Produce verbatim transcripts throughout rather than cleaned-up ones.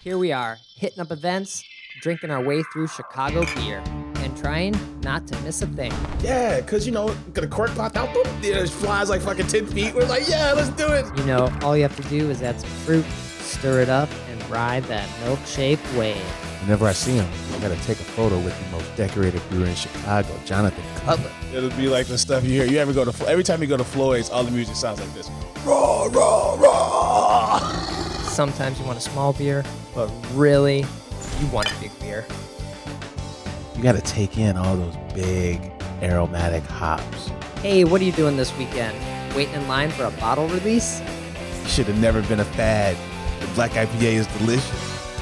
Here we are, hitting up events, drinking our way through Chicago beer, and trying not to miss a thing. Yeah, because, you know, got a cork popped out, boom, it flies like fucking ten feet. We're like, yeah, let's do it. You know, all you have to do is add some fruit, stir it up, and ride that milkshake wave. Whenever I see him, I gotta take a photo with the most decorated brewer in Chicago, Jonathan Cutler. It'll be like the stuff you hear. You ever go to, every time you go to Floyd's, all the music sounds like this. Raw, raw, raw. Sometimes you want a small beer, but really, you want a big beer. You gotta take in all those big aromatic hops. Hey, what are you doing this weekend? Waiting in line for a bottle release? You should have never been a fad. The black I P A is delicious.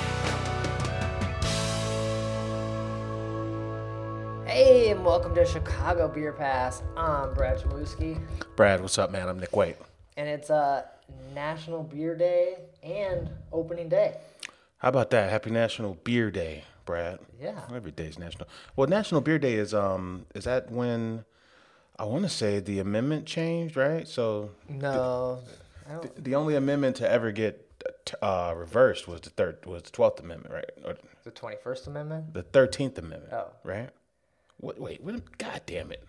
Hey, and welcome to Chicago Beer Pass. I'm Brad Chmielewski, Brad, what's up, man? I'm Nick White. and it's uh, National Beer Day and Opening Day. How about that? Happy National Beer Day, Brad. Yeah. Every day's national. Well, National Beer Day is um is that when I want to say the amendment changed, right? So No, I the, don't. the only amendment to ever get uh, reversed was the third was the twelfth Amendment, right? Or The twenty-first Amendment? the thirteenth Amendment, Oh. right? Wait, wait, wait, God damn it!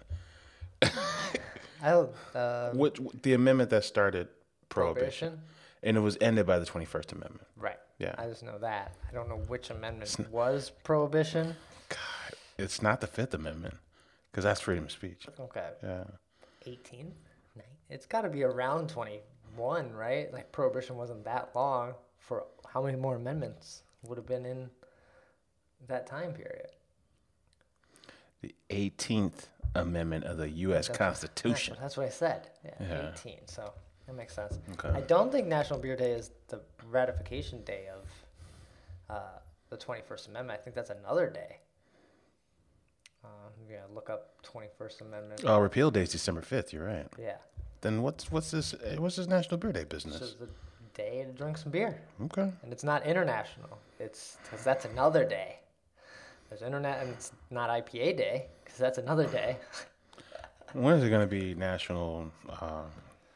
I don't. Uh, What the amendment that started prohibition, Prohibition? and it was ended by the twenty-first Amendment. Right. Yeah. I just know that. I don't know which amendment was prohibition. God, it's not the Fifth Amendment because that's freedom of speech. Okay. Yeah. eighteen? Nine- It's got to be around twenty-one, right? Like, prohibition wasn't that long. For how many more amendments would have been in that time period? The eighteenth Amendment of the U S That's- Constitution. That's what I said. Yeah, Yeah. eighteen. So that makes sense. Okay. I don't think National Beer Day is the ratification day of uh, the twenty-first Amendment. I think that's another day. Uh, I'm going to look up twenty-first Amendment. Oh, repeal day is December fifth. You're right. Yeah. Then what's what's this? What's this National Beer Day This business? is the day to drink some beer. Okay. And it's not international. It's because that's another day. There's internet, and it's not I P A Day because that's another day. When is it going to be National uh,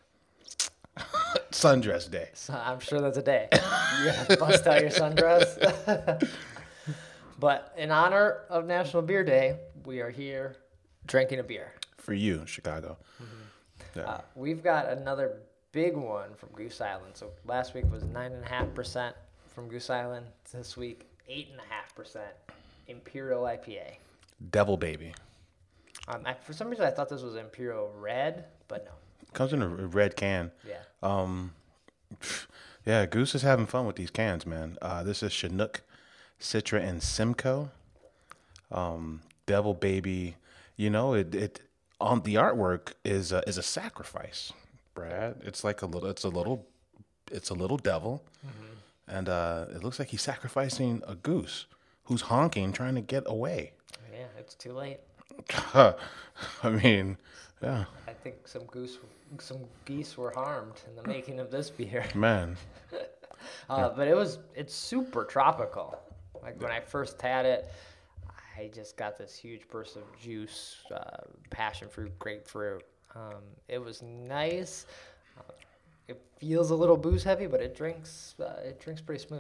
Sundress Day? So I'm sure that's a day. You have to bust out your sundress. But in honor of National Beer Day, we are here drinking a beer. For you, Chicago. Yeah. Uh, we've got another big one from Goose Island. So last week was nine and a half percent from Goose Island. This week, eight and a half percent Imperial I P A. Devil Baby. Um, I, for some reason, I thought this was Imperial Red, but no. Comes in a red can. Yeah. Um, yeah, Goose is having fun with these cans, man. Uh, this is Chinook, Citra, and Simcoe. Um, Devil Baby. You know, it it on the artwork is a, is a sacrifice, Brad. It's like a little. It's a little. It's a little devil, and uh, it looks like he's sacrificing a goose who's honking, trying to get away. Yeah, it's too late. I mean, yeah, I think some goose, some geese were harmed in the making of this beer. man. Uh, but it was, it's super tropical. Like when I first had it, I just got this huge burst of juice, uh, passion fruit, grapefruit. Um, it was nice. Uh, it feels a little booze heavy, but it drinks, uh, it drinks pretty smooth.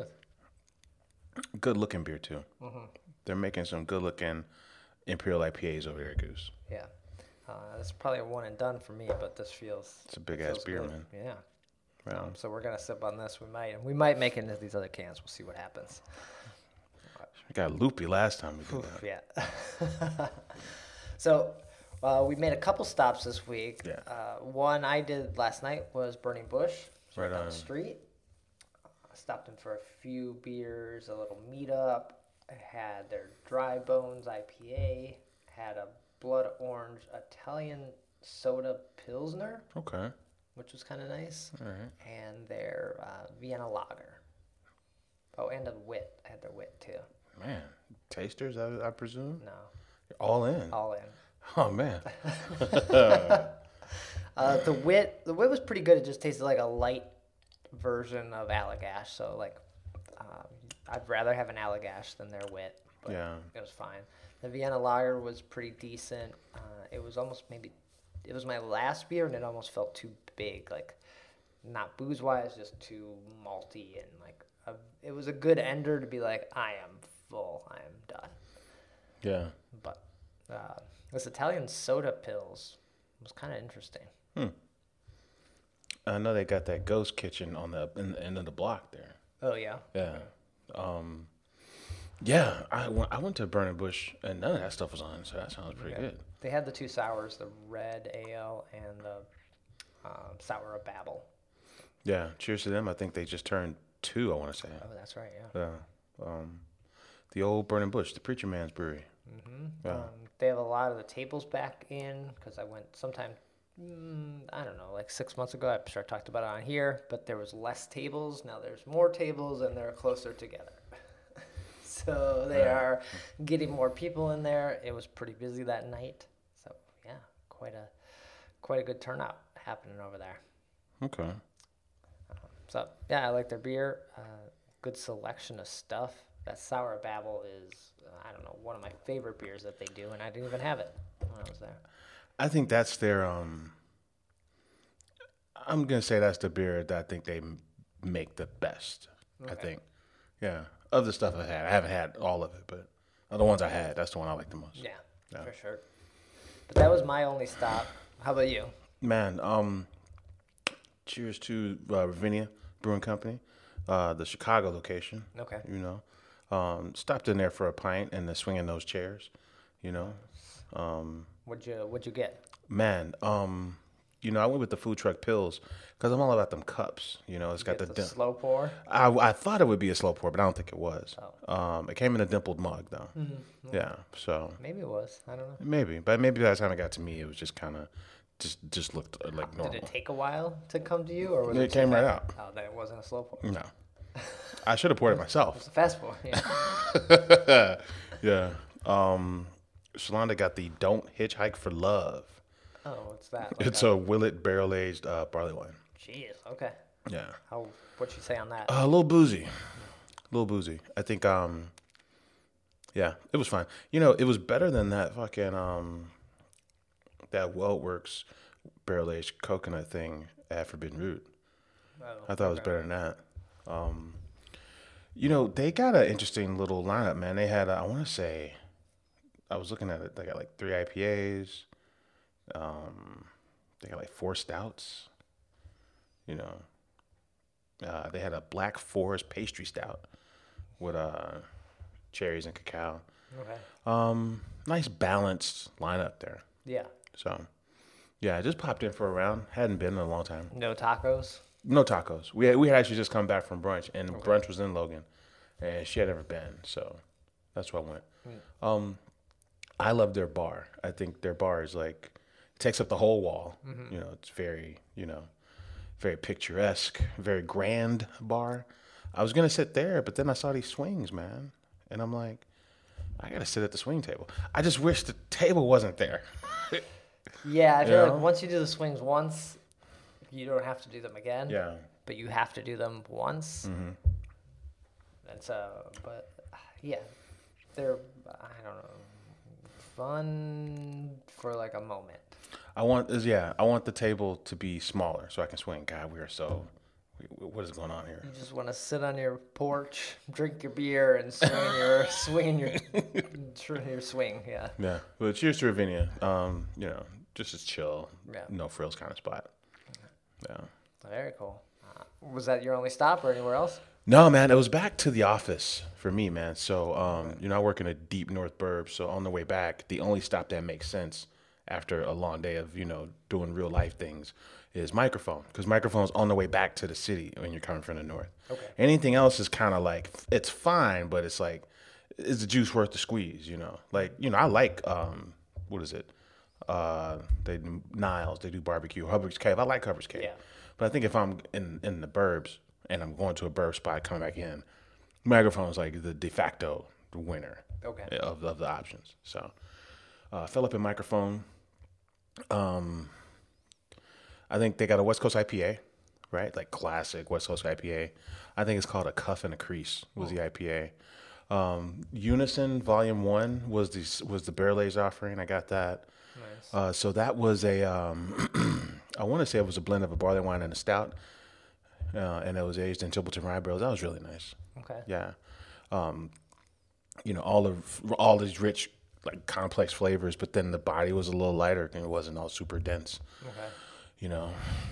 Good looking beer too. They're making some good looking Imperial I P As over there, Goose. Yeah. Uh, it's probably a one and done for me, but this feels. It's a big ass feels beer, good. man. Yeah. Wow. Um, so we're gonna sip on this. We might, we might make it into these other cans. We'll see what happens. We got loopy last time we did Oof, that. yeah. So uh, we made a couple stops this week. Yeah. Uh, one I did last night was Burning Bush, so Right down on. the street. Uh, stopped in for a few beers, a little meetup. I had their Dry Bones I P A. Had a Blood Orange Italian Soda Pilsner, Okay. which was kind of nice, All right. and their uh, Vienna Lager. Oh, and a Wit. I had their Wit too. Man, tasters, I, I presume. No, You're all in. all in. Oh man. Uh, the wit, the wit was pretty good. It just tasted like a light version of Allagash. So like, um, I'd rather have an Allagash than their wit. But Yeah. it was fine. The Vienna Lager was pretty decent. Uh, it was almost maybe, it was my last beer, and it almost felt too big. Like, not booze wise, just too malty and like a, it was a good ender to be like, I am full, I am done. Yeah. But uh, this Italian soda pills was kind of interesting. Hmm. I know they got that ghost kitchen on the in the end of the block there. Oh yeah. Yeah. Um, yeah, I went, I went to Burning Bush and none of that stuff was on, so that sounds pretty Okay. good. They had the two sours, the red ale and the um, sour of Babel. Yeah, cheers to them. I think they just turned two, I want to say. Oh, that's right, yeah. Yeah. Um, the old Burning Bush, the Preacher Man's Brewery. Mm-hmm. Yeah. Um, they have a lot of the tables back in because I went sometime, mm, I don't know, like six months ago. I'm sure I talked about it on here, but there was less tables. Now there's more tables and they're closer together. So they Right. are getting more people in there. It was pretty busy that night. So yeah, quite a quite a good turnout happening over there. Okay. So yeah, I like their beer. Uh, good selection of stuff. That Sour Babel is, uh, I don't know, one of my favorite beers that they do, and I didn't even have it when I was there. I think that's their, um, I'm going to say that's the beer that I think they m- make the best. I Okay. think. Yeah. Of the stuff I had. I haven't had all of it, but of the ones I had, that's the one I like the most. Yeah, Yeah. for sure. But that was my only stop. How about you? Man, um, cheers to uh, Ravinia Brewing Company, uh, the Chicago location. Okay. You know, um, stopped in there for a pint and the swinging those chairs. You know, um, What'd you What'd you get? man, um, you know, I went with the food truck pills because I'm all about them cups. You know, it's got Get the, the dim- slow pour. I, I thought it would be a slow pour, but I don't think it was. Oh. Um, it came in a dimpled mug though. Mm-hmm. Yeah, so Maybe it was. I don't know. maybe, but maybe by the time it got to me, it was just kind of just just looked uh, like normal. Did it take a while to come to you, or was It it, came too right fast? out. Oh, then it wasn't a slow pour. No, I should have poured it myself. It's a fast pour. Yeah. Yeah. Um, Shalonda got the Don't Hitchhike for Love. Oh, what's that? Like It's a Willet barrel aged uh, barley wine. Jeez. Okay. Yeah. How? What'd you say on that? Uh, a little boozy. A little boozy. I think, um, yeah, it was fine. You know, it was better than that fucking, um, that Weltworks barrel aged coconut thing at Forbidden Root. Oh, I thought it was okay. better than that. Um, you know, they got an interesting little lineup, man. They had, uh, I want to say, I was looking at it. They got like three I P As. Um, they got like four stouts. You know, uh, they had a Black Forest pastry stout with uh, cherries and cacao. Okay. Um, nice balanced lineup there. Yeah. So, yeah, I just popped in for a round. Hadn't been in a long time. No tacos. No tacos. We had, we had actually just come back from brunch, and brunch was in Logan, and she had never been, so that's where I went. Mm. Um, I love their bar. I think their bar is like takes up the whole wall. Mm-hmm. You know, it's very you know, very picturesque, very grand bar. I was gonna sit there, but then I saw these swings, man, and I'm like, I gotta sit at the swing table. I just wish the table wasn't there. Yeah, I feel Yeah. like once you do the swings once, you don't have to do them again. Yeah. But you have to do them once. Mm-hmm. And so, but yeah, they're I don't know, fun for like a moment. I want is yeah. I want the table to be smaller so I can swing. God, we are so. we- What is going on here? You just want to sit on your porch, drink your beer, and swing your swing your tr- your swing. Yeah. Yeah. Well, cheers to Ravinia. Um, you know, just as chill, Yeah. no frills kind of spot. Yeah. Very cool. Uh, was that your only stop or anywhere else? No, man, it was back to the office for me, man. So, um, you know, I work in a deep North Burb. So on the way back, the only stop that makes sense after a long day of, you know, doing real life things is microphone. Because microphone's on the way back to the city when you're coming from the north. Okay. Anything else is kind of like, it's fine, but it's like, is the juice worth the squeeze, you know? Like, you know, I like, um, what is it? Uh, they do Niles, they do barbecue, Hubbard's Cave. I like Hubbard's Cave. Yeah. But I think if I'm in, in the burbs and I'm going to a burb spot coming back in, microphone's like the de facto winner Okay. of, of the options. So uh, fill up in microphone. Um, I think they got a West Coast I P A, right? Like classic West Coast I P A. I think it's called a Cuff and a Crease was the I P A. Um, Unison Volume One was the was the barrel aged offering. I got that. Nice. Uh, so that was a, um, I want to say it was a blend of a barley wine and a stout. uh, and it was aged in Templeton rye barrels. That was really nice. Okay. Yeah, um, you know, all of all these rich, like complex flavors, but then the body was a little lighter and it wasn't all super dense. Okay. You know,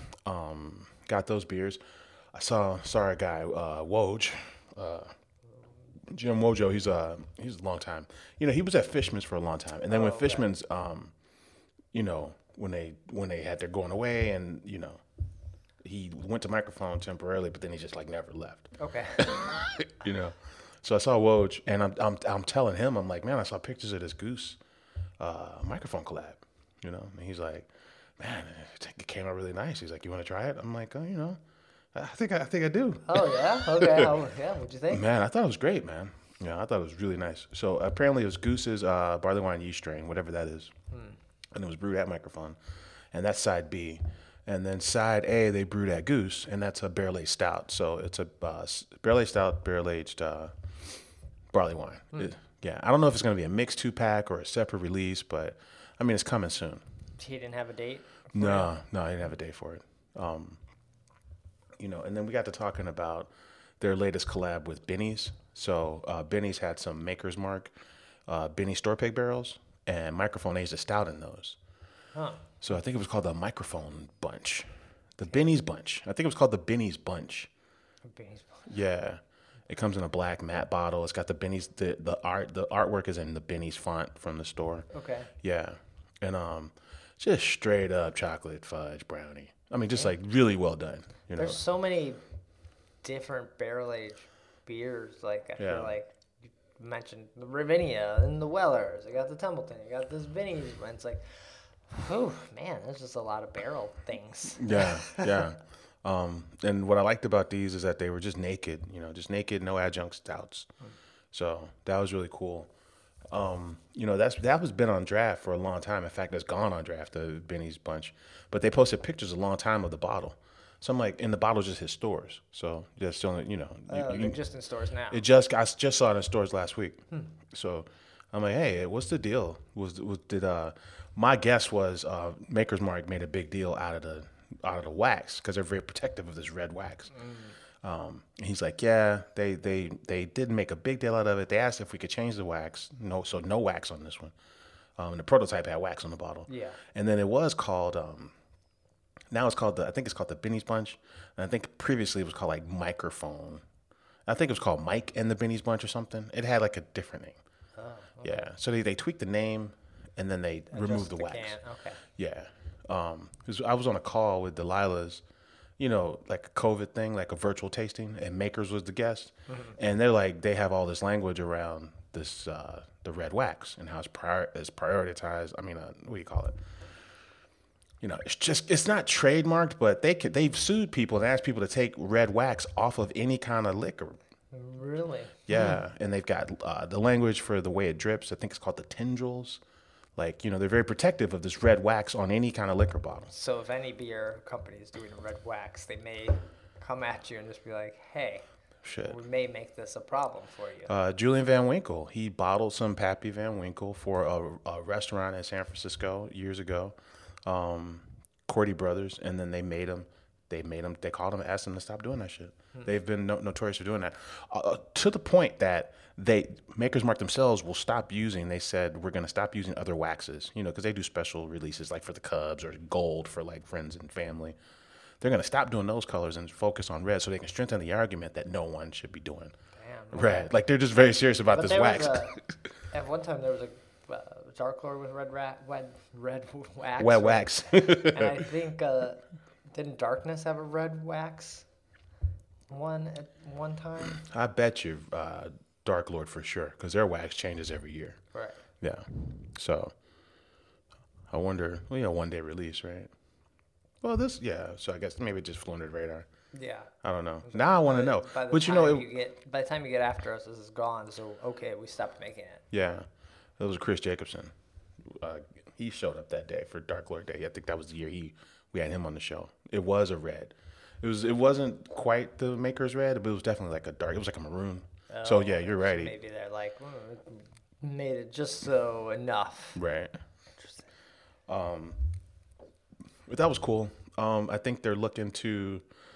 um, got those beers. I saw saw a guy, uh, Woj, uh, Jim Wojo. He's a he's a long time. You know, he was at Fishman's for a long time, and then Oh, when okay. Fishman's, um, you know, when they when they had their going away, and you know, he went to microphone temporarily, but then he just like never left. Okay. You know, so I saw Woj, and I'm I'm I'm telling him, I'm like, man, I saw pictures of this Goose uh, microphone collab. You know, and he's like, man, it came out really nice. He's like, you want to try it? I'm like, oh, you know, I think I, I think I do. Oh yeah. Okay. How, yeah. What'd you think? Man, I thought it was great, man. Yeah, I thought it was really nice. So apparently it was Goose's uh, barley wine yeast strain, whatever that is. Hmm. And it was brewed at Microphone. And that's side B. And then side A, they brewed at Goose, and that's a barrel-aged stout. So it's a uh, barrel-aged stout, barrel-aged uh, barley wine. Hmm. It, yeah, I don't know if it's going to be a mixed two-pack or a separate release, but, I mean, it's coming soon. He didn't have a date? No, it? no, I didn't have a date for it. Um, you know, and then we got to talking about their latest collab with Benny's. So uh, Benny's had some Maker's Mark, uh, Benny Store Pig barrels, and Microphone aged a stout in those. Huh. So I think it was called the Microphone Bunch, the Benny's Bunch. I think it was called the Benny's Bunch. Benny's Bunch. Yeah, it comes in a black matte bottle. It's got the Benny's the the art the artwork is in the Benny's font from the store. Okay. Yeah, and um, just straight up chocolate fudge brownie. I mean, just like really well done. You know? There's so many different barrel aged beers. Like I Yeah. feel like you mentioned the Ravinia and the Wellers. I got the Templeton. I got this Vinny's. And it's like, oh man, there's just a lot of barrel things. Yeah, yeah. Um, and what I liked about these is that they were just naked, you know, just naked, no adjunct stouts. So that was really cool. Um, you know, that's that was been on draft for a long time. In fact, it's gone on draft, the Benny's Bunch. But they posted pictures a long time of the bottle. So I'm like, and the bottle's just his stores. So just still, you know, you, Uh, you- they're just in stores now. it just I just saw it in stores last week. So I'm like, hey, what's the deal? Was, was did uh my guess was uh Maker's Mark made a big deal out of the out of the wax because they're very protective of this red wax. Um, and he's like, yeah, they they they did make a big deal out of it. They asked if we could change the wax. No, so no wax on this one. Um, and the prototype had wax on the bottle. Yeah. And then it was called. Um, now it's called the. I think it's called the Benny's Bunch. And I think previously it was called like Microphone. I think it was called Mike and the Benny's Bunch or something. It had like a different name. Oh, okay. Yeah. So they, they tweaked the name, and then they removed the, Adjust wax. can. Okay. Yeah. Um, 'cause I was on a call with Delilah's, you know, like a COVID thing, like a virtual tasting, and Makers was the guest. Mm-hmm. And they're like, they have all this language around this, uh, the red wax and how it's, prior, it's prioritized. I mean, uh, what do you call it? You know, it's just, it's not trademarked, but they could, they've sued people and asked people to take red wax off of any kind of liquor. Really? Yeah. And they've got uh, the language for the way it drips. I think it's called the tendrils. Like, you know, they're very protective of this red wax on any kind of liquor bottle. So if any beer company is doing red wax, they may come at you and just be like, hey, Shit. we may make this a problem for you. Uh, Julian Van Winkle, he bottled some Pappy Van Winkle for a, a restaurant in San Francisco years ago, um, Cordy Brothers, and then they made him, they made him, they called him and asked him to stop doing that shit. Hmm. They've been no, notorious for doing that, uh, to the point that they, Maker's Mark themselves will stop using, they said, we're going to stop using other waxes, you know, because they do special releases like for the Cubs or gold for like friends and family. They're going to stop doing those colors and focus on red so they can strengthen the argument that no one should be doing Damn. red. Like, they're just very serious about But this there wax. was a, at one time there was a uh, Dark Lord with red rat, red, red wax. Wet wax. And I think, uh, didn't Darkness have a red wax one at one time? I bet you uh, Dark Lord for sure, because their wax changes every year. Right. Yeah. So, I wonder, well, yeah, one day release, right? Well, this, yeah, so I guess maybe it just flew under the radar. Yeah. I don't know. Now I want to know. By the But you time know, it, you get, by the time you get after us, this is gone. So okay, we stopped making it. yeah, it was Chris Jacobson. Uh, he showed up that day for Dark Lord Day. I think that was the year he we had him on the show. It was a red. It was. It wasn't quite the Maker's red, but it was definitely like a dark. It was like a maroon. so yeah, you're right. So maybe they're like mm, made it just so enough. Right. Interesting. Um, but that was cool. Um, I think they're looking to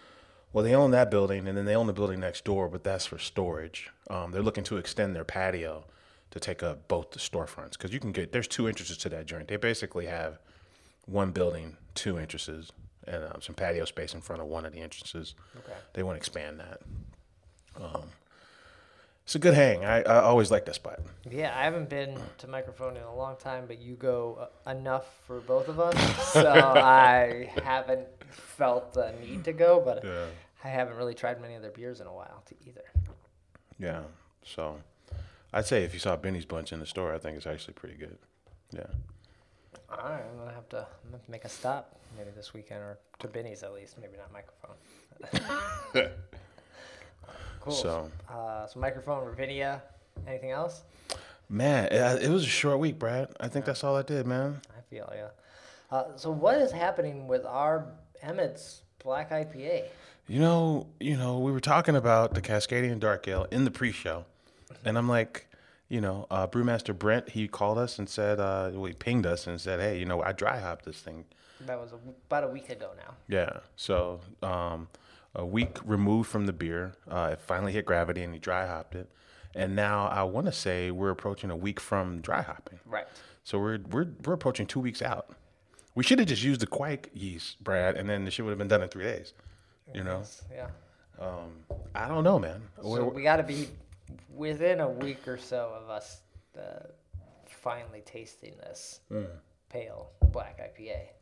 Well, they own that building, and then they own the building next door, but that's for storage. Um, they're looking to extend their patio to take up both the storefronts because you can get there's two entrances to that joint. They basically have one building, two entrances, and um, some patio space in front of one of the entrances. Okay. They want to expand that. Um, it's a good hang. I, I always like that spot. Yeah, I haven't been to Microphone in a long time, but you go uh, enough for both of us, so I haven't felt the need to go, but Yeah. I haven't really tried many of their beers in a while to either. Yeah. So I'd say if you saw Benny's Bunch in the store, I think it's actually pretty good. Yeah. All right, I'm gonna have to, I'm gonna have to make a stop maybe this weekend, or to Benny's at least, maybe not Microphone. Cool. So, uh, so Microphone, Ravinia, anything else? man, it, it was a short week, Brad. I think that's all I did, man. I feel yeah. Uh, so what is happening with our Emmett's Black I P A? You know, you know, we were talking about the Cascadian Dark Ale in the pre-show, and I'm like, you know, uh, Brewmaster Brent, he called us and said, uh, well, he pinged us and said, hey, you know, I dry hopped this thing. That was a, about a week ago now. Yeah. So, um, a week removed from the beer, uh, it finally hit gravity and he dry hopped it, and now I want to say we're approaching a week from dry hopping. Right. So we're we're we're approaching two weeks out. We should have just used the Quake yeast, Brad, and then the shit would have been done in three days. You know. Yes, yeah. Um, I don't know, man. So We're- we got to be within a week or so of us uh, finally tasting this Mm. pale Black I P A.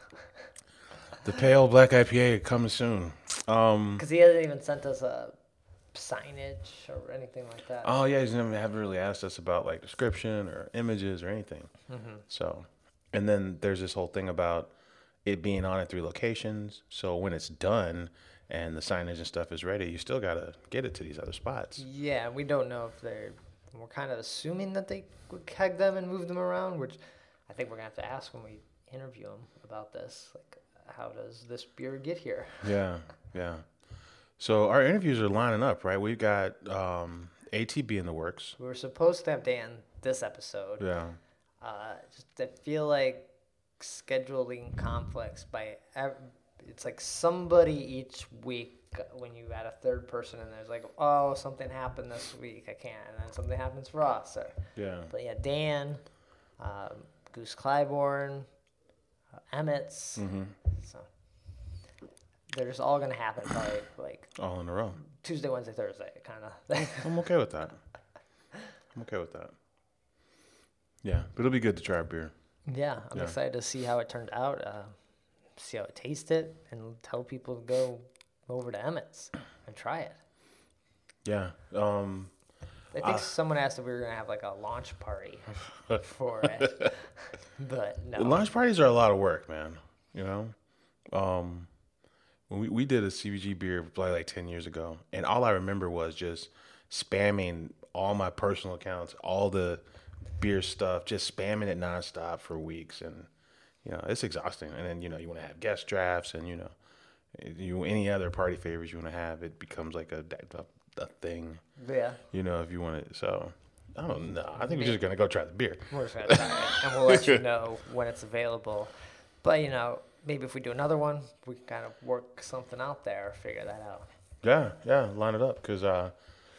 The pale Black I P A coming soon. Um, Because he hasn't even sent us a signage or anything like that. oh yeah, he's never haven't really asked us about like description or images or anything. Mm-hmm. So, and then there's this whole thing about it being on at three locations. So when it's done and the signage and stuff is ready, you still gotta get it to these other spots. Yeah, we don't know if they're. We're kind of assuming that they would keg them and move them around, which I think we're gonna have to ask when we interview them about this. Like, how does this beer get here? Yeah, yeah. So our interviews are lining up, right? We've got um, A T B in the works. We were supposed to have Dan this episode. Yeah. Uh, just I feel like scheduling conflicts by ev- it's like somebody each week when you add a third person and there's like, oh, something happened this week, I can't, and then something happens for us. Or, Yeah. but yeah, Dan, um, Goose Clybourne, uh, Emmett's. Mm-hmm. So they're just all gonna happen probably like All in a row. Tuesday, Wednesday, Thursday, kind of. I'm okay with that. I'm okay with that. Yeah, but it'll be good to try a beer. Yeah, I'm Yeah. excited to see how it turned out, uh, see how it tasted, and tell people to go over to Emmett's and try it. Yeah. Um, I think Uh, someone asked if we were gonna have like a launch party for it, but no. Lunch parties are a lot of work, man. You know, um, when we, we did a C B G beer probably like ten years ago, and all I remember was just spamming all my personal accounts, all the beer stuff, just spamming it nonstop for weeks, and you know it's exhausting. And then you know you want to have guest drafts, and you know you any other party favors you want to have, it becomes like a, a a thing. Yeah, You know if you want it, so. I don't know. I think we're just gonna go try the beer. we're just gonna try it, and we'll let you know when it's available. But you know, maybe if we do another one, we can kind of work something out there, figure that out. Yeah, yeah, line it up because uh,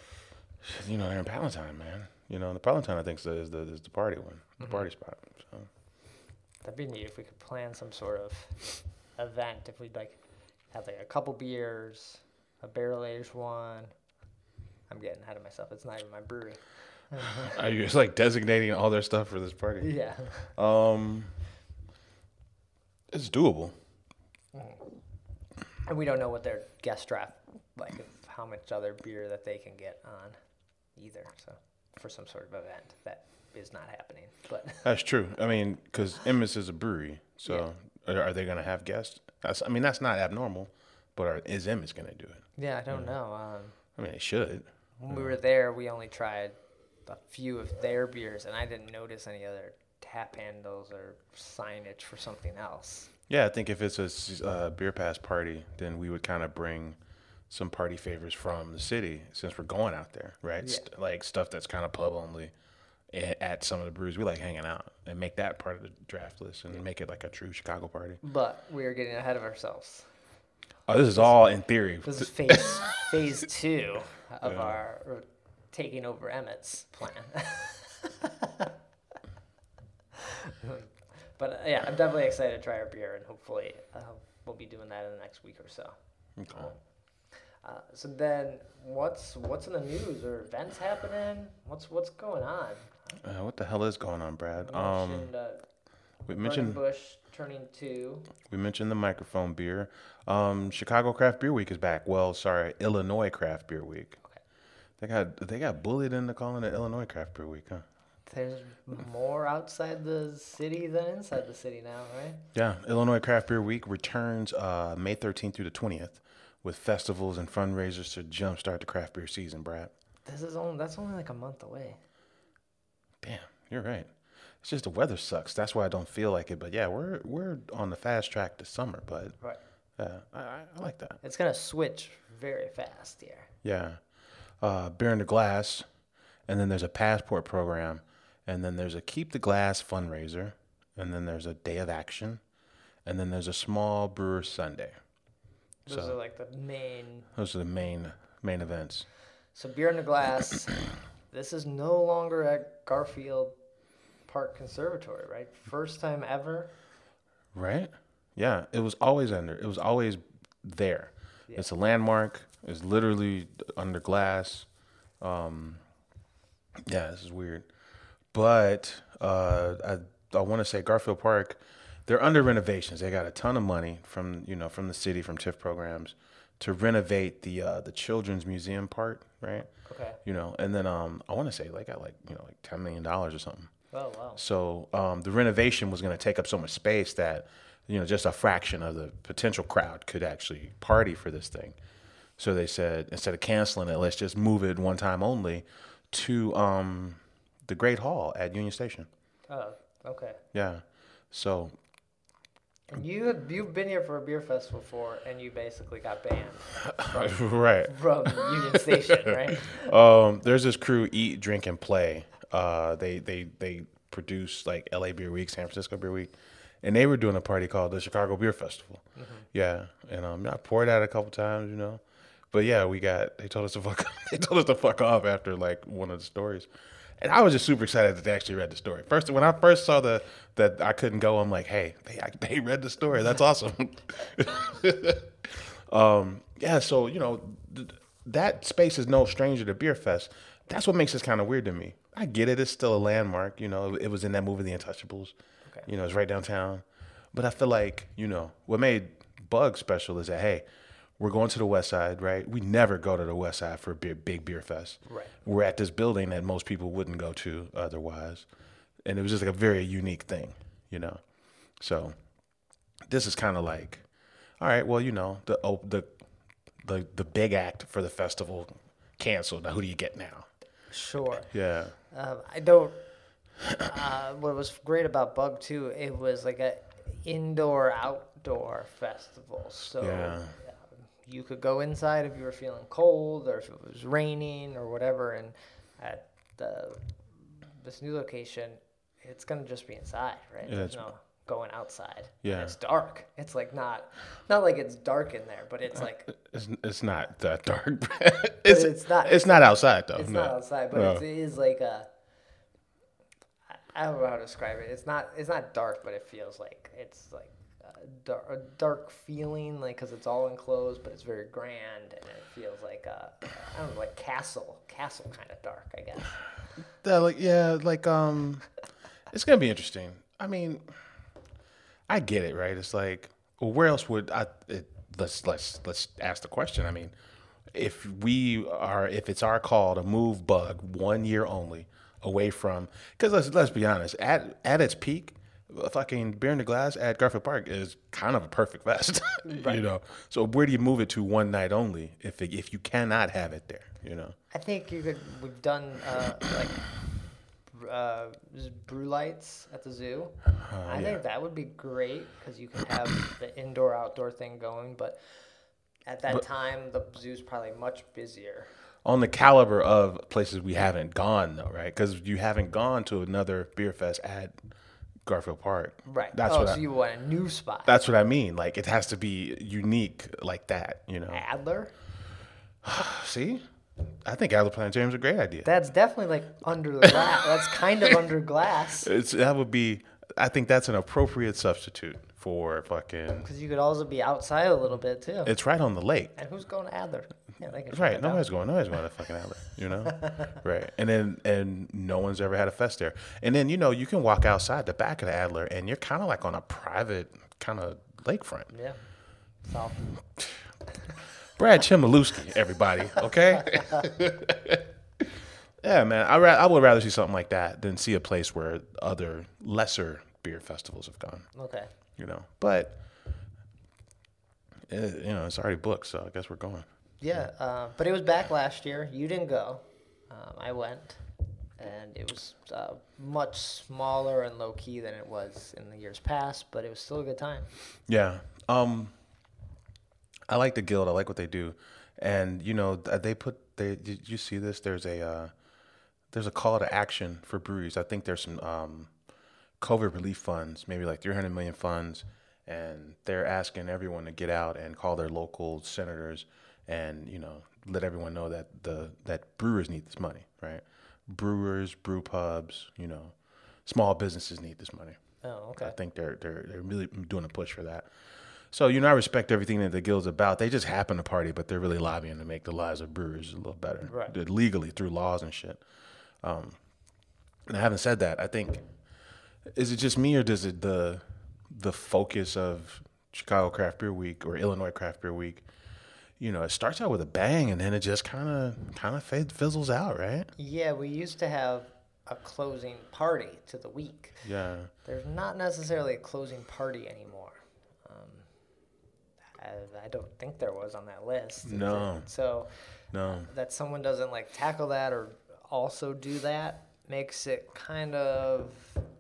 you know they're in Palatine, man. You know, the Palatine I think is the is the, is the party one, the Mhm. party spot. So That'd be neat if we could plan some sort of event. If we'd like have like a couple beers, a barrel aged one. I'm getting ahead of myself. It's not even my brewery. are you just like designating all their stuff for this party? Yeah. Um, it's doable. And we don't know what their guest draft, like if, how much other beer that they can get on either. So for some sort of event that is not happening. But That's true. I mean, because Emmett's is a brewery, so are, are they gonna have guests? That's, I mean, that's not abnormal, but are, is Emmett's gonna do it? yeah, I don't know. Um, I mean, they should. when we were there, we only tried a few of their beers, and I didn't notice any other tap handles or signage for something else. Yeah, I think if it's a s- uh, beer pass party, then we would kind of bring some party favors from the city since we're going out there, right? Yeah. St- like stuff that's kind of pub only a- at some of the breweries. We like hanging out and make that part of the draft list and make it like a true Chicago party. But we are getting ahead of ourselves. Oh, this is all in theory. This is phase phase two of yeah. our or taking over Emmett's plan. But uh, yeah, I'm definitely excited to try our beer, and hopefully uh, we'll be doing that in the next week or so. Okay. Um, uh, so then, what's what's in the news or events happening? What's what's going on? Uh, what the hell is going on, Brad? We mentioned, um, uh, we mentioned Bush turning two. We mentioned the microphone beer. Um, Chicago Craft Beer Week is back. Well, sorry, Illinois Craft Beer Week. Okay. They got they got bullied into calling it Illinois Craft Beer Week, huh? There's more outside the city than inside the city now, right? Yeah, Illinois Craft Beer Week returns uh, May thirteenth through the twentieth with festivals and fundraisers to jumpstart the craft beer season, Brad. This is only that's only like a month away. Damn, you're right. It's just the weather sucks. That's why I don't feel like it. But yeah, we're we're on the fast track to summer. But right. yeah, I, I like that. It's gonna switch very fast here. Yeah, uh, beer in the glass, and then there's a passport program. And then there's a Keep the Glass fundraiser. And then there's a Day of Action. And then there's a Small Brewer Sunday. Those so, are like the main... Those are the main main events. So Beer in the Glass, this is no longer at Garfield Park Conservatory, right? First time ever? Right? Yeah, it was always under. It was always there. Yeah. It's a landmark. It's literally under glass. Um, yeah, this is weird. But uh, I I want to say Garfield Park, they're under renovations. They got a ton of money from you know from the city from T I F programs to renovate the uh, the children's museum part, right? Okay. You know, and then um I want to say they got like you know like ten million dollars or something. Oh wow. So um the renovation was going to take up so much space that you know just a fraction of the potential crowd could actually party for this thing. So they said instead of canceling it, let's just move it one time only to um. the Great Hall at Union Station. Oh, okay. Yeah. So. And you have, you've been here for a beer festival before, and you basically got banned. From, right. From Union Station, right? Um, there's this crew, Eat, Drink, and Play. Uh, they they they produce like L A Beer Week, San Francisco Beer Week, and they were doing a party called the Chicago Beer Festival. Mm-hmm. Yeah, and um, I poured out a couple times, you know, but yeah, we got they told us to fuck they told us to fuck off after like one of the stories. And I was just super excited that they actually read the story. First, when I first saw the that I couldn't go, I'm like, hey, they they read the story. That's awesome. um, yeah, so you know th- that space is no stranger to Beer Fest. That's what makes this kind of weird to me. I get it; it's still a landmark. You know, it was in that movie, The Untouchables. Okay. You know, it's right downtown. But I feel like you know what made Bug special is that hey. We're going to the West Side, right? We never go to the West Side for a big, big beer fest. Right. We're at this building that most people wouldn't go to otherwise. And it was just like a very unique thing, you know? So this is kind of like, all right, well, you know, the oh, the the the big act for the festival canceled. Now who do you get now? Sure. Yeah. Um, I don't, uh, what was great about Bug too, it was like a indoor outdoor festival. So yeah. You could go inside if you were feeling cold or if it was raining or whatever. And at the this new location, it's gonna just be inside, right? Yeah, There's no going outside. Yeah, and it's dark. It's like not not like it's dark in there, but it's like it's it's not that dark. it's it's not it's not outside though. It's no. not outside, but no. it's, it is like a. I don't know how to describe it. It's not it's not dark, but it feels like it's like. Dark, a dark feeling, like because it's all enclosed, but it's very grand, and it feels like a, I don't know, like castle, castle kind of dark, I guess. That like yeah, like um, it's gonna be interesting. I mean, I get it, right? It's like, well, where else would I? It, let's let's let's ask the question. I mean, if we are, if it's our call to move Bug one year only away from, because let's let's be honest, at at its peak. Fucking Beer in the Glass at Garfield Park is kind of a perfect fest, right. You know. So where do you move it to one night only if it, if you cannot have it there, you know? I think you could. We've done uh, like uh, brew lights at the zoo. Uh, I yeah. think that would be great because you can have the indoor outdoor thing going. But at that but, time, the zoo's probably much busier. On the caliber of places we haven't gone, though, right? Because you haven't gone to another beer fest at Garfield Park. Right. That's oh, what so I, you want a new spot. That's what I mean. Like, it has to be unique like that, you know. Adler? See? I think Adler Planetarium is a great idea. That's definitely like under the glass. That's kind of under glass. It's that would be. I think that's an appropriate substitute for fucking. Because you could also be outside a little bit too. It's right on the lake. And who's going to Adler? Yeah, they can Right. check it Nobody's out. going. Nobody's going to fucking Adler. You know. Right. And then and no one's ever had a fest there. And then you know you can walk outside the back of the Adler and you're kind of like on a private kind of lakefront. Yeah. So Brad Chmielewski, everybody. Okay. Yeah, man. I ra- I would rather see something like that than see a place where other lesser beer festivals have gone. okay. You know, but it, you know it's already booked, so I guess we're going. Yeah, uh, but it was back last year. You didn't go. Um, I went, and it was uh, much smaller and low key than it was in the years past. But it was still a good time. Yeah. Um. I like the guild. I like what they do, and you know th- they put. They did you see this? There's a uh, there's a call to action for breweries. I think there's some um, COVID relief funds, maybe like three hundred million funds, and they're asking everyone to get out and call their local senators, and you know let everyone know that the that brewers need this money, right? Brewers, brew pubs, you know, small businesses need this money. Oh, okay. I think they're they're they're really doing a push for that. So, you know, I respect everything that the guild's about. They just happen to party, but they're really lobbying to make the lives of brewers a little better. Right. They're legally through laws and shit. Um, and having said that, I think, is it just me or does it the the focus of Chicago Craft Beer Week or Illinois Craft Beer Week, you know, it starts out with a bang and then it just kind of kind of fizzles out, right? Yeah, we used to have a closing party to the week. Yeah. There's not necessarily a closing party anymore. Um, I, I don't think there was on that list. is No. it? So No. that someone doesn't like tackle that or also do that makes it kind of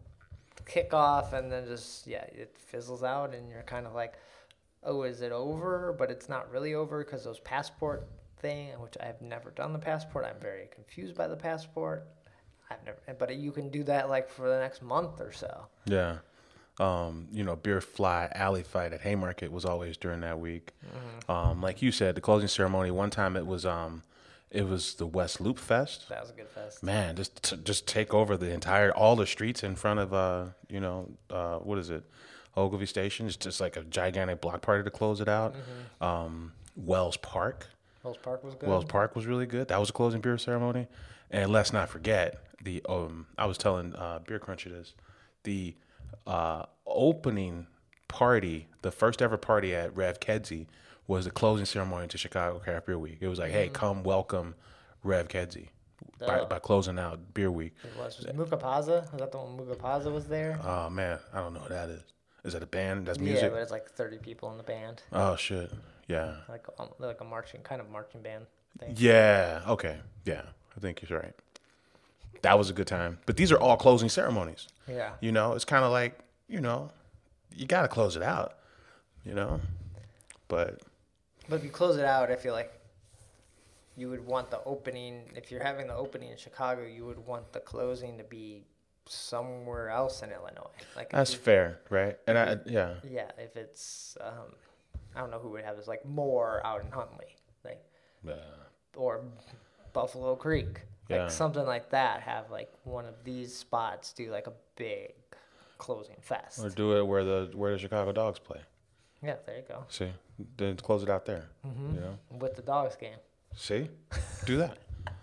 kick off and then just, yeah, it fizzles out and you're kind of like, oh, is it over? But it's not really over because those passport thing, which I've never done the passport. I'm very confused by the passport. I've never, but you can do that like for the next month or so. Yeah. Um, you know, Beer Fly Alley Fight at Haymarket was always during that week. Mm-hmm. Um, like you said, the closing ceremony, one time it was um, it was the West Loop Fest. That was a good fest. Man, just t- just take over the entire, all the streets in front of, uh, you know, uh, what is it? Ogilvy Station. It's just like a gigantic block party to close it out. Mm-hmm. Um, Wells Park. Wells Park was good. Wells Park was really good. That was a closing beer ceremony. And let's not forget the, um, I was telling uh, Beer Cruncher this, the uh, opening party, the first ever party at Rev Kedzie was the closing ceremony to Chicago Craft Beer Week. It was like, mm-hmm. hey, come welcome Rev Kedzie by, by closing out Beer Week. It was. Was it Mukapaza? Was that the one Mukapaza was there? Oh, man, I don't know what that is. Is that a band? That's music? Yeah, but it's like thirty people in the band. Oh, shit. Yeah. Like um, like a marching, kind of marching band thing. Yeah. Okay. Yeah. I think you're right. That was a good time. But these are all closing ceremonies. Yeah. You know, it's kind of like, you know, you got to close it out, you know? But. But if you close it out, I feel like you would want the opening, if you're having the opening in Chicago, you would want the closing to be somewhere else in Illinois. Like That's if you, fair, right? And I, yeah. Yeah, if it's, um, I don't know who would have this, like more out in Huntley, like, Uh, or Buffalo Creek. Like Yeah. something like that, have like one of these spots do like a big closing fest. or do it where the where the Chicago Dogs play. Yeah, there you go. See? Then close it out there. Mm-hmm. You know? With the Dogs game. See? Do that.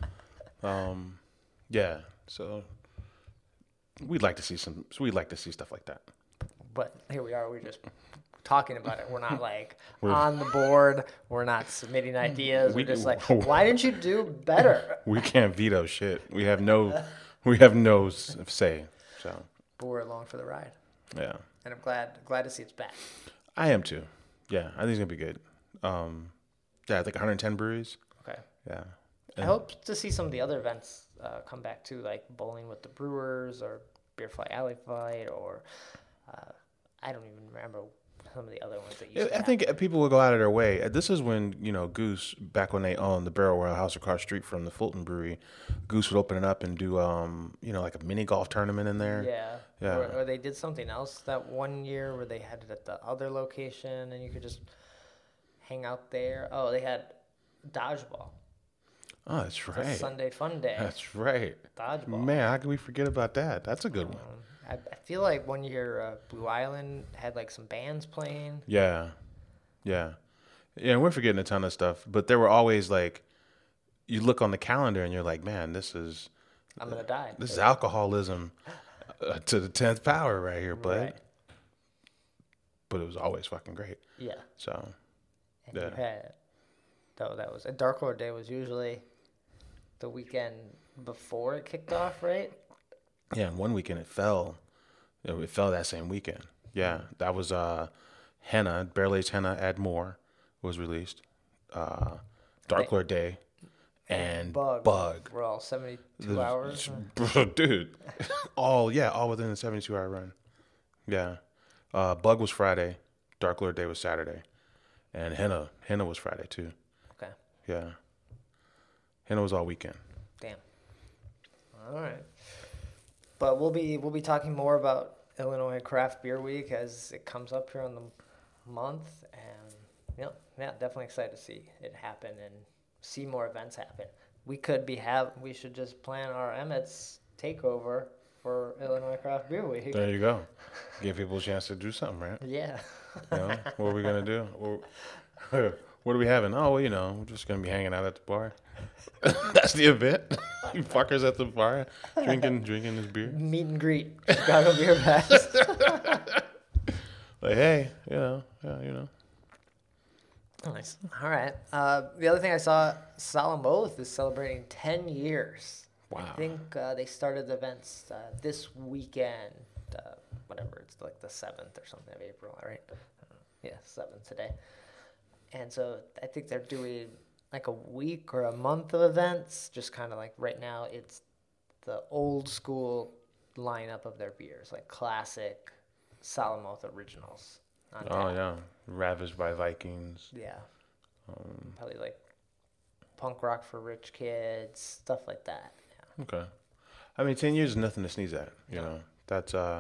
um, yeah. So we'd like to see some. So we'd like to see stuff like that. But here we are. We're just talking about it. We're not like We're- on the board. We're not submitting ideas. We- We're just like, why didn't you do better? We can't veto shit. We have no. We have no s- say. So But we're along for the ride, yeah, and I'm glad glad to see it's back. I am too. Yeah, I think it's gonna be good. Um, yeah, I think one hundred ten breweries. Okay. Yeah. I hope to see some of the other events uh, come back too, like Bowling with the Brewers or Beer Fly Alley Fight, or uh, I don't even remember some of the other ones that you. I I think people will go out of their way. This is when, you know, Goose, back when they owned the Barrel Royal House across the street from the Fulton Brewery, Goose would open it up and do, um, you know, like a mini golf tournament in there. Yeah. Yeah. Or, or they did something else that one year where they had it at the other location and you could just hang out there. Oh, they had dodgeball. Oh, that's It's a right. Sunday fun day. That's right. Dodgeball. Man, how can we forget about that? That's a good one. Um, I, I feel like one year uh, Blue Island had like some bands playing. Yeah. Yeah. Yeah, and we're forgetting a ton of stuff, but there were always like, you look on the calendar and you're like, man, this is I'm gonna die. this is alcoholism uh, to the tenth power right here, bud. Right. But it was always fucking great. Yeah. So, And yeah. you had, though that was a Dark Lord Day was usually the weekend before it kicked off, right? yeah, and one weekend it fell. You know, it fell that same weekend. Yeah, that was uh, Henna, Barrel Aged Henna Add More was released. Uh, Dark Lord Day and Bug. Bug. We're all seventy-two The- hours. Dude, all, yeah, all within a seventy-two hour run. Yeah. Uh, Bug was Friday. Dark Lord Day was Saturday. And Henna, Henna was Friday too. Okay. Yeah. Henna was all weekend. Damn. All right. But we'll be we'll be talking more about Illinois Craft Beer Week as it comes up here in the month, and yeah, yeah, definitely excited to see it happen and see more events happen. We could be have we should just plan our Emmett's takeover for Illinois Craft Beer Week. There you go. Give people a chance to do something, right? Yeah. You know, what are we gonna do? What what are we having? Oh, well, you know, we're just gonna be hanging out at the bar. That's the event. You fuckers at the bar, drinking, drinking this beer. Meet and greet, Chicago Beer Fest. Like, hey, you know, yeah, you know. Nice. All right. Uh, the other thing I saw, Solemn Oath is celebrating ten years. Wow. I think uh, they started the events uh, this weekend, uh, whatever, it's like the seventh or something of April, right? Uh, yeah, seventh today. And so I think they're doing like a week or a month of events, just kind of like right now it's the old school lineup of their beers, like classic Solemn Oath originals. On Oh tap. yeah, Ravaged by Vikings. Yeah. Um, Probably like punk rock for rich kids, stuff like that. Yeah. okay. I mean, ten years is nothing to sneeze at. You No. know, that's uh,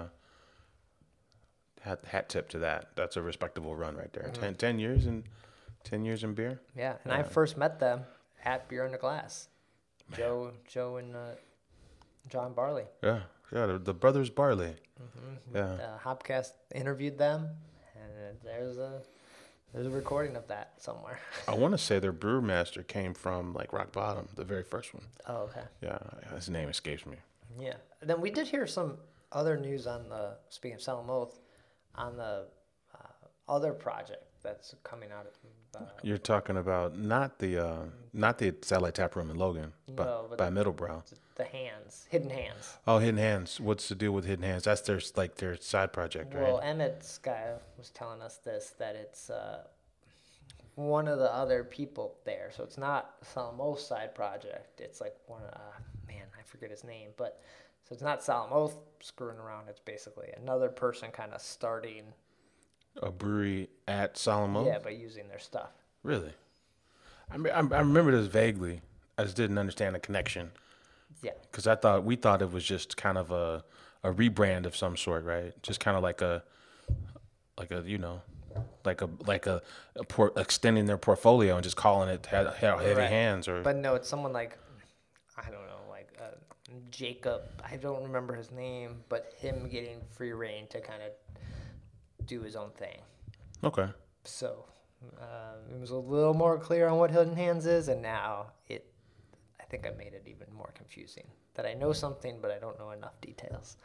hat hat tip to that. That's a respectable run right there. Mm-hmm. Ten, ten years and ten years in beer. Yeah, and I Yeah. first met them at Beer in the Glass. Joe, Joe, and uh, John Barley. Yeah, yeah. The, the brothers Barley. Mm-hmm. Yeah. Uh, Hopcast interviewed them, and uh, there's a there's a recording of that somewhere. I want to say their brewmaster came from like Rock Bottom, the very first one. Oh, okay. Yeah, his name escapes me. Yeah. Then we did hear some other news on the speaking of Solemn Oath, on the uh, other project that's coming out. Uh, You're talking about not the uh, not the satellite tap room in Logan, but, No, but by the- Middlebrow. the hands, hidden hands. Oh, Hidden Hands. What's the deal with Hidden Hands? That's their like their side project, right? Well, Emmett's guy was telling us this, that it's uh, one of the other people there. So it's not Solemn Oath side project. It's like one, uh, man, I forget his name. But so it's not Solemn Oath screwing around. It's basically another person kind of starting, A brewery at Solemn Oath? yeah, but using their stuff. Really? I, me- I I remember this vaguely. I just didn't understand the connection Yeah. because I thought we thought it was just kind of a a rebrand of some sort, right? Just kind of like a like a you know like a like a, a por- extending their portfolio and just calling it he- he- Heavy Right. Hands or But no, it's someone like, I don't know, like uh, Jacob. I don't remember his name, but him getting free reign to kind of do his own thing. okay. So uh, it was a little more clear on what Hidden Hands is, and now it, I think I made it even more confusing. That I know something, but I don't know enough details.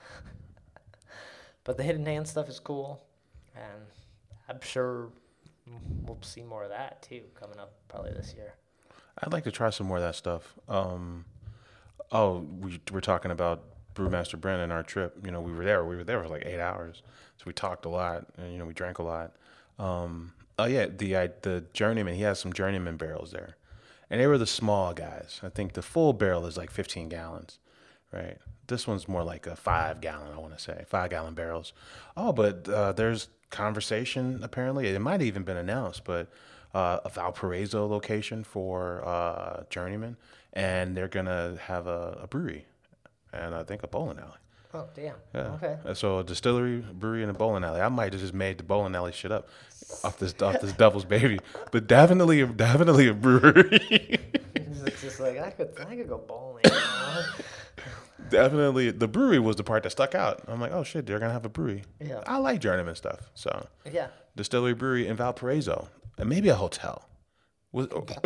But the Hidden Hands stuff is cool, and I'm sure we'll see more of that too coming up probably this year. I'd like to try some more of that stuff. Um, oh, we were talking about Brewmaster Brent and our trip. You know, we were there. We were there for like eight hours, so we talked a lot, and you know, we drank a lot. Um, oh yeah, the I, the journeyman. He has some journeyman barrels there, and they were the small guys. I think the full barrel is like fifteen gallons, right? This one's more like a five gallon. I want to say five gallon barrels. Oh, but uh, there's conversation apparently. It might have even been announced, but uh, a Valparaiso location for uh, journeyman, and they're gonna have a, a brewery, and I think a bowling alley. Oh, damn. Yeah. Okay. Uh, So a distillery, brewery, and a bowling alley. I might have just made the bowling alley shit up off this off this devil's baby, but definitely, definitely a brewery. It's just like, I could, I could go bowling. You know? Definitely, the brewery was the part that stuck out. I'm like, oh shit, they're gonna have a brewery. Yeah. I like journeyman stuff. So Yeah. distillery, brewery in Valparaiso, and maybe a hotel. Was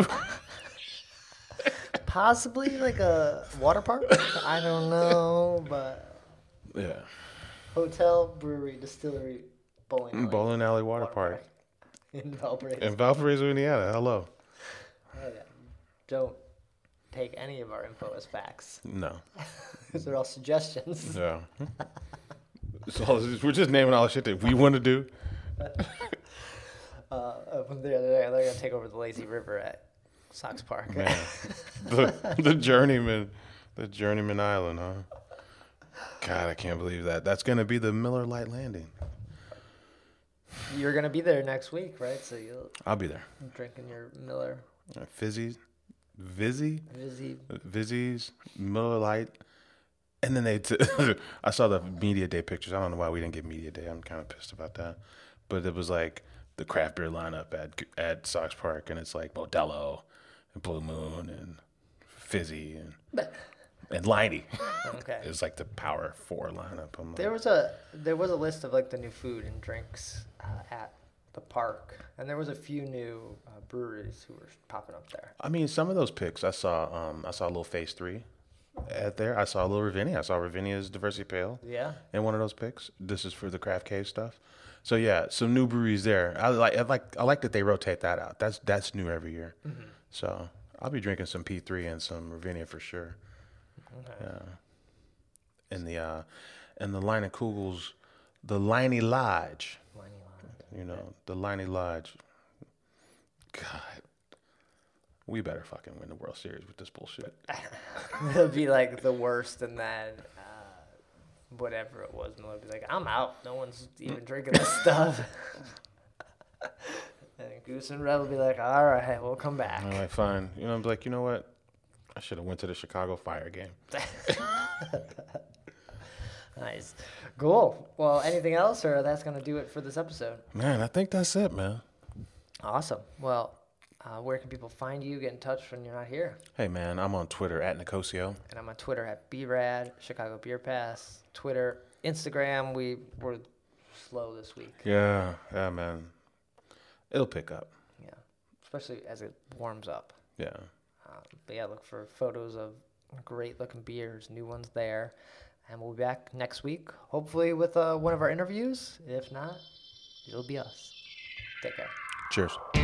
Possibly like a water park. I don't know, but yeah, hotel, brewery, distillery, bowling alley. bowling alley, water, Water park in Valparaiso. in Valparaiso, Indiana. Hello. Oh, yeah. Don't take any of our info as facts. No. Because they're all suggestions. Yeah. So we're just naming all the shit that we want to do. Uh, they're, they're, they're going to take over the lazy river at Sox Park. Man, the the journeyman, the journeyman island, huh? God, I can't believe that. That's gonna be the Miller Lite Landing. You're going to be there next week, right? So you'll I'll be there. drinking your Miller Uh, Fizzy, Vizzy, Vizzy. Vizzy's, Miller Lite, and then they. T- I saw the media day pictures. I don't know why we didn't get media day. I'm kind of pissed about that. But it was like the craft beer lineup at at Sox Park, and it's like Modelo, and Blue Moon, and Fizzy, and and Liney. Okay. It was like the Power Four lineup. I'm like, There was a there was a list of like the new food and drinks uh, at the park, and there was a few new uh, breweries who were popping up there. I mean, some of those picks I saw. Um, I saw a little Phase Three at there. I saw a little Ravinia. I saw Ravinia's Diversity Pale Yeah. in one of those picks. This is for the Craft Cave stuff. So yeah, some new breweries there. I like. I like. I like that they rotate that out. That's that's new every year. Mm-hmm. So I'll be drinking some P three and some Ravinia for sure. Okay. Yeah. And the uh, and the Line of Kugels, the Liney Lodge. Liney Lodge. You know, the Liney Lodge. God, we better fucking win the World Series with this bullshit. It'll be like the worst, and then uh, whatever it was, Miller would be like, "I'm out. No one's even drinking this stuff." And Goose and Red will be like, "All right, we'll come back." All right, fine. You know, I'm like, you know what? I should have went to the Chicago Fire game. Nice, cool. Well, anything else, or that's gonna do it for this episode? Man, I think that's it, man. Awesome. Well, uh, where can people find you? Get in touch when you're not here. Hey, man, I'm on Twitter at Nicosio. And I'm on Twitter at B Rad, Chicago Beer Pass, Twitter, Instagram. We were slow this week. Yeah, yeah, man. It'll pick up. Yeah, especially as it warms up. Yeah. Um, but yeah, look for photos of great looking beers, new ones there. And we'll be back next week, hopefully with uh, one of our interviews. If not, it'll be us. Take care. Cheers.